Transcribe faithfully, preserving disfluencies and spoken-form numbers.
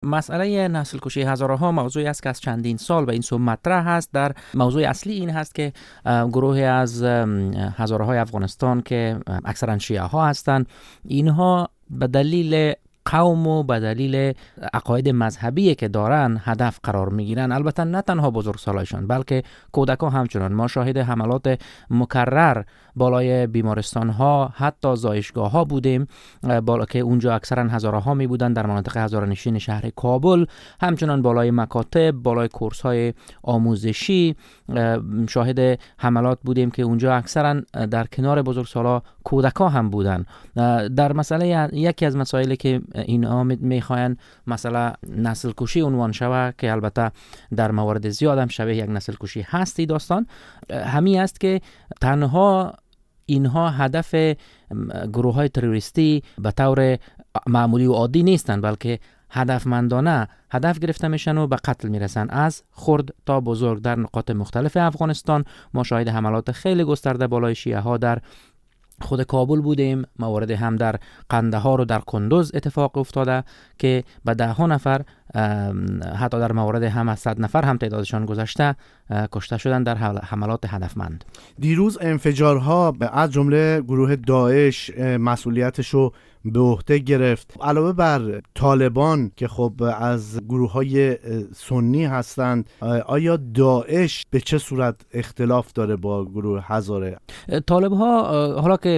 مسئله نسل کشی هزاره ها موضوعی است که از چندین سال به این سو مطرح است. در موضوع اصلی این هست که گروهی از هزاره های افغانستان که اکثرا شیعه ها هستند، اینها به دلیل قوم و به دلیل عقاید مذهبی که دارن هدف قرار میگیرن. البته نه تنها بزرگسالایشان بلکه کودکان همچنان. ما شاهد حملات مکرر بالای بیمارستان ها، حتی زایشگاه ها بودیم بالا که اونجا اکثرا هزاره ها می بودن در مناطق هزاره نشین شهر کابل. همچنان بالای مکاتب، بالای کورس های آموزشی شاهد حملات بودیم که اونجا اکثرا در کنار بزرگسالا کودکان هم بودن. در مسئله یکی از مسائلی که اینا میخواین مثلا نسل کشی عنوان شوه که البته در موارد زیاد هم شبیه یک نسل کشی هستی، داستان همین است که تنها اینها هدف گروه های تروریستی به طور معمولی و عادی نیستند، بلکه هدفمندانه هدف گرفته میشن و به قتل میرسن. از خرد تا بزرگ در نقاط مختلف افغانستان ما شاهد حملات خیلی گسترده بالای شیعه ها در خود کابل بودیم. موارد هم در قندهار و در کندوز اتفاق افتاده که به ده ها نفر، حتی در موارد هم از صد نفر هم تعدادشان گذشته، کشته شدن در حملات هدفمند. دیروز انفجارها از جمله گروه داعش مسئولیتشو به عهده گرفت. علاوه بر طالبان که خب از گروه‌های سنی هستند، آیا داعش به چه صورت اختلاف داره با گروه هزاره؟ طالب ها حالا که